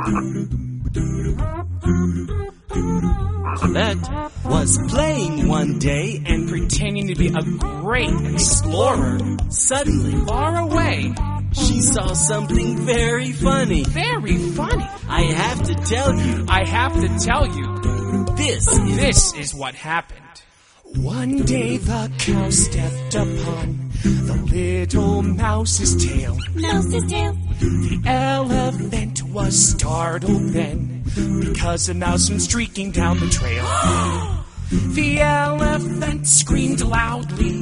Colette was playing one day and pretending to be a great explorer. suddenly Far away. she saw something very funny. Very funny. I have to tell you, I have to tell you, this is what happened. One day the cow stepped upon the little mouse's tail. Mouse's tail. The elephant was startled then, because a mouse went streaking down the trail. The elephant screamed loudly.